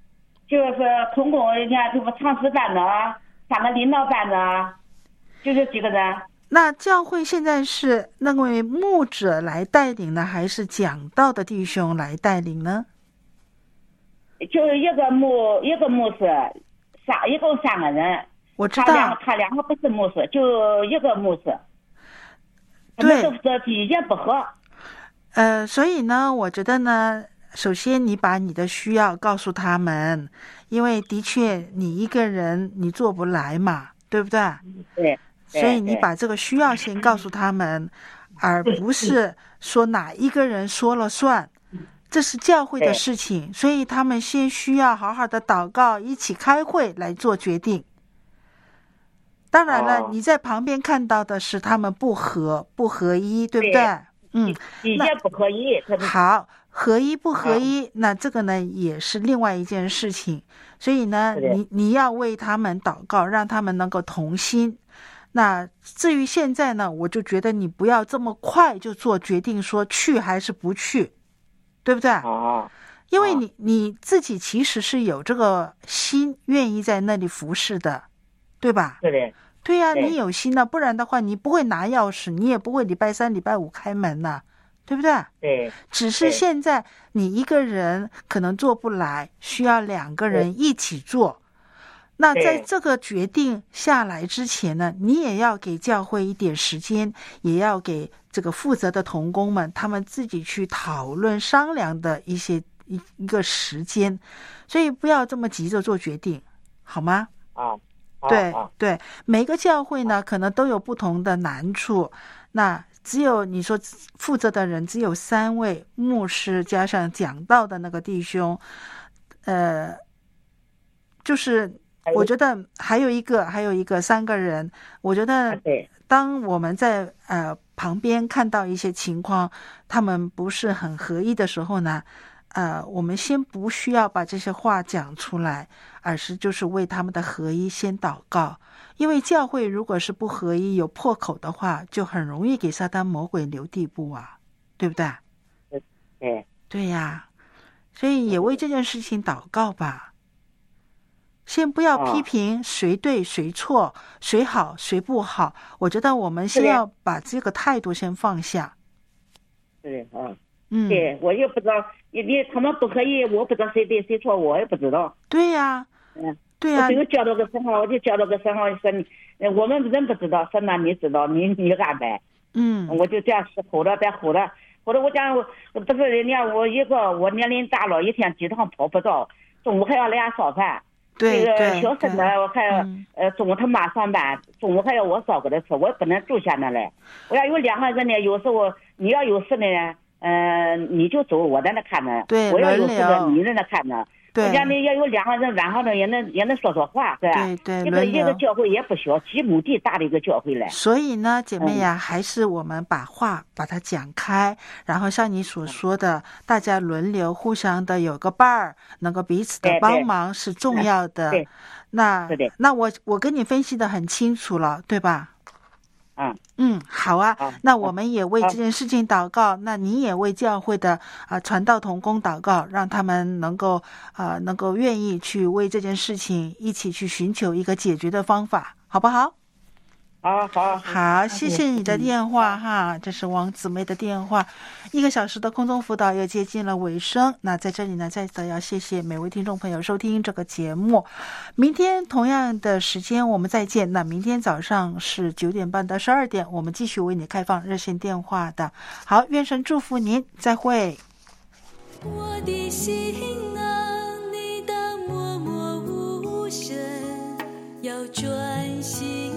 就是童工，人家这不常识班呢，三个领导班呢，就这几个人。
那教会现在是那位牧者来带领呢，还是讲道的弟兄来带领呢？
就一个牧一个牧师，三一共三个人。
我知道。
他两他两个不是牧师，就一个牧师。
对。
他们都是意见不合。
呃，所以呢，我觉得呢，首先你把你的需要告诉他们，因为的确你一个人你做不来嘛，对不对？
对。
所以你把这个需要先告诉他们，而不是说哪一个人说了算，这是教会的事情，所以他们先需要好好的祷告，一起开会来做决定。当然了，你在旁边看到的是他们不合不合一，对不对？嗯，
意见不合一。
好，合一不合一，那这个呢也是另外一件事情。所以呢，你你要为他们祷告，让他们能够同心。那至于现在呢，我就觉得你不要这么快就做决定，说去还是不去，对不对？
哦，
因为你你自己其实是有这个心，愿意在那里服侍的，对吧？
对的。
对呀、啊，你有心呢，不然的话你不会拿钥匙，你也不会礼拜三、礼拜五开门呐、啊，对不对？
对。
只是现在你一个人可能做不来，需要两个人一起做。那在这个决定下来之前呢，你也要给教会一点时间，也要给这个负责的同工们他们自己去讨论商量的一些一一个时间，所以不要这么急着做决定，好吗？
啊，
对对，每个教会呢可能都有不同的难处，那只有你说负责的人只有三位，牧师加上讲道的那个弟兄，呃，就是我觉得还有一个，还有一个三个人。我觉得，当我们在呃旁边看到一些情况，他们不是很合一的时候呢，呃，我们先不需要把这些话讲出来，而是就是为他们的合一先祷告。因为教会如果是不合一、有破口的话，就很容易给撒旦魔鬼留地步啊，对不对？
对，
对呀，所以也为这件事情祷告吧。先不要批评谁对谁错，谁好谁不好，我觉得我们先要把这个态度先放下。
对啊，
嗯，
对，我也不知道，你你他们不可以，我不知道谁对谁错，我也不知道。
对呀，
嗯，
对呀，
我就交到个神号，我就交到个神号，说你，我们人不知道，神呐，你知道，你你安排。
嗯，
我就这样吼着，再吼着，或者我讲，我不是人家我一个我年龄大了，一天鸡汤泡不着，中午还要来俺烧饭。
对
这个小孙子我还要、
嗯、
呃中午他妈上班，中午还要我烧给他吃，我也不能住下那来。我要有两个人呢，有时候你要有事呢，呃你就走，我在那看着。
对，
我要有事呢，你在那看着。
对，
我讲你要有两个人，晚上呢也能也能说说话，对吧？
对对，
一个一个教会也不小，几亩地大的一个教会来。
所以呢，姐妹呀、嗯，还是我们把话把它讲开，然后像你所说的，大家轮流互相的有个伴儿，能够彼此的帮忙是重要的。
对，
那
对
那我我跟你分析的很清楚了，对吧？
嗯
嗯，好啊，
好，
那我们也为这件事情祷告，那你也为教会的啊、呃、传道同工祷告，让他们能够啊、呃、能够愿意去为这件事情一起去寻求一个解决的方法，好不好？
好好
好，谢谢你的电话哈，这是王姊妹的电话。一个小时的空中辅导又接近了尾声，那在这里呢，再次要谢谢每位听众朋友收听这个节目。明天同样的时间我们再见。那明天早上是九点半到十二点，我们继续为你开放热线电话的。好，愿神祝福您，再会。
我的心啊，你当默默无声，要专心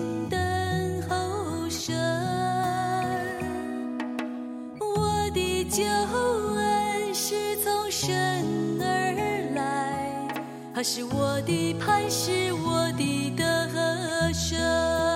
我的救恩是从神而来，他是我的磐石，我的得胜。